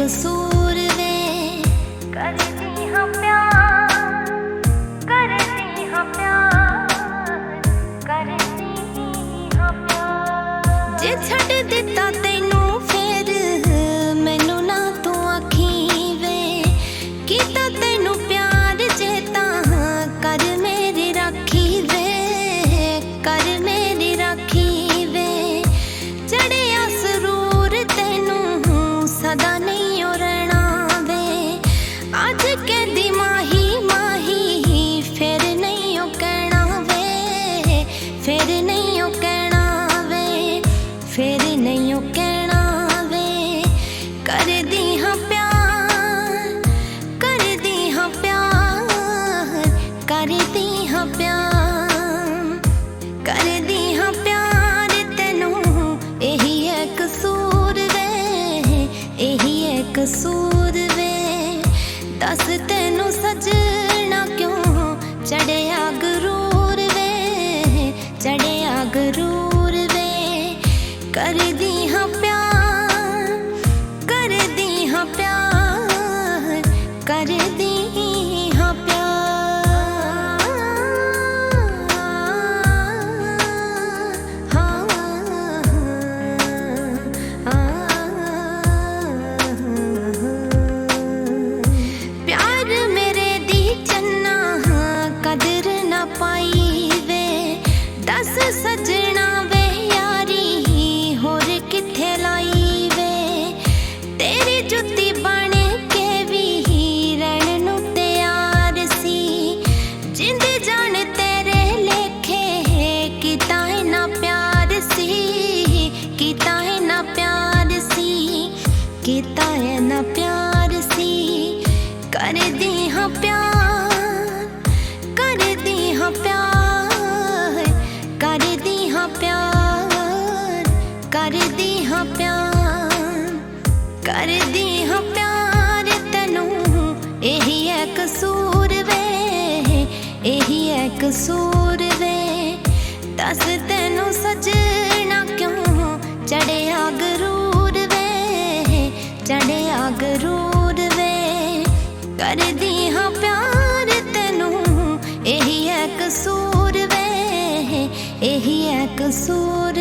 कसूर वे। करती हाँ प्यार, करती हाँ प्यार, करती हाँ प्यार। जे छड़ दिता तैनू फिर मैनू ना तू आखी वे, कीता तैनू प्यार जे तां कर मेरी राखी वे, कर मेरी राखी वे। चढ़िया सरूर तैनू सदा नहीं ओ रहना वे, आज के दी माही माही फिर नहीं ओ कहना वे, फिर नहीं ओ कहना वे, फिर नहीं ओ कहना वे। कर दी हाँ प्यार, कर दी हाँ प्यार, कर दी हाँ प्यार, कर दी हाँ प्यार तैनू यही है कसूर वे, यही है कसूर वे। दस तैनू सजना क्यों चढ़िया गरूर वे, चढ़िया गरूर वे। कर दी हाँ प्यार, कर दी हाँ प्यार, कर दी हाँ प्यार। हाँ, प्यार मेरे दी चन्ना कदर ना पाई वे, दस सजना वे यारी होर किथे लाई वे। तेरी जुत्ती बन के भी रहन नू तैयार सी, जिंद जान तेरे लेखे कीता है ना प्यार सी, कीता है ना प्यार सी, कीता है ना प्यार सी। कर दी हाँ प्यार, कर दी हाँ प्यार, कर दी हाँ प्यार, कर दी हाँ प्यार, कर दी हाँ प्यार तैनू यही है कसूर वे, यही है कसूर वे। दस तैनू सजना क्यों चढ़िया गरूर वे, चढ़िया गरूर वे। कर दी हाँ प्यार तैनू यही है कसूर वे, यही है कसूर